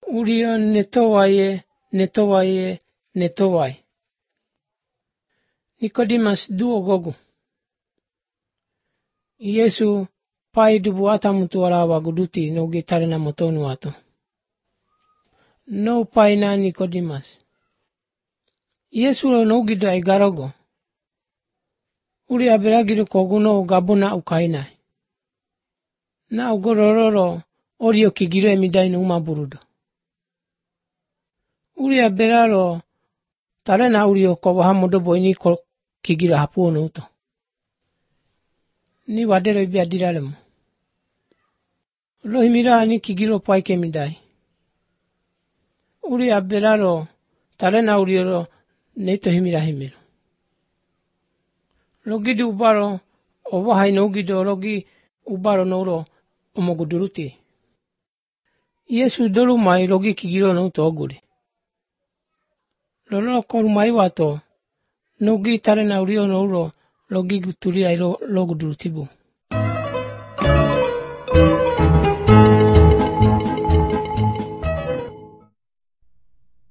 Uria netowai. Nikodemas duo gogu. Yesu pai dubu atamutu arawa guduti nogi tarina motonu ato. No pai na Nikodemas. Yesu lo nogi dai garogo. Uria beragiru koguno gabuna ukainai. Na ugorororo orio kigiro emidai no umaburudo. Uria beraro tarena urio kowahamodo boini kigira hapuono uto. Ni wadero ibi adiralemo. Lohimira ni kigiro paike midai. Uria beraro tarena urio neto himira himiro. Logi ubaro owahai nogido logi ubaro noro omoguduruti. Yesu dolu mai logi kigiro no to oguri. Lolo koru mai wato nogi tarena urio noro logi guturi airo logudurutibu.